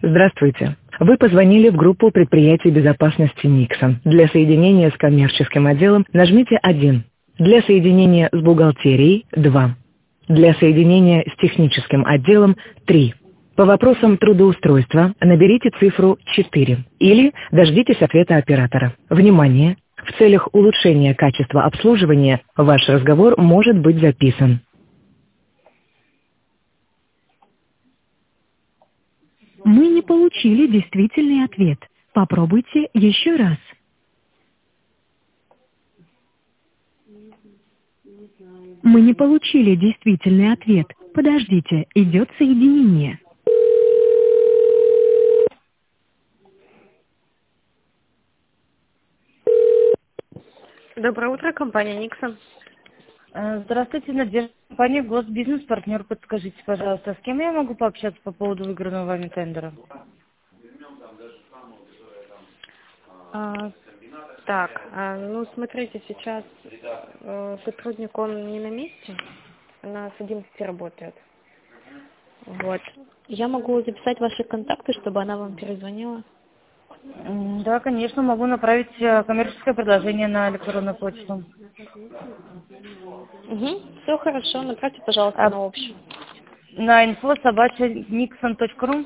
Здравствуйте. Вы позвонили в группу предприятий безопасности Никсон. Для соединения с коммерческим отделом нажмите 1. Для соединения с бухгалтерией 2. Для соединения с техническим отделом 3. По вопросам трудоустройства наберите цифру 4 или дождитесь ответа оператора. Внимание! В целях улучшения качества обслуживания ваш разговор может быть записан. Мы не получили действительный ответ. Попробуйте еще раз. Мы не получили действительный ответ. Подождите, идет соединение. Доброе утро, компания Никсон. Здравствуйте, Надежда. Компания Госбизнес-партнер. Подскажите, пожалуйста, с кем я могу пообщаться по поводу выигранного вами тендера? Ну смотрите, сейчас сотрудник, он не на месте, она с 11 работает. Вот. Я могу записать ваши контакты, чтобы она вам перезвонила. Да, конечно, могу направить коммерческое предложение на электронную почту. Все хорошо, направьте, пожалуйста, на общую. На info@nixon.ru.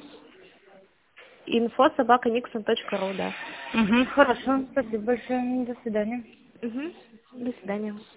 info@nixon.ru, да. Хорошо, спасибо большое. До свидания. До свидания.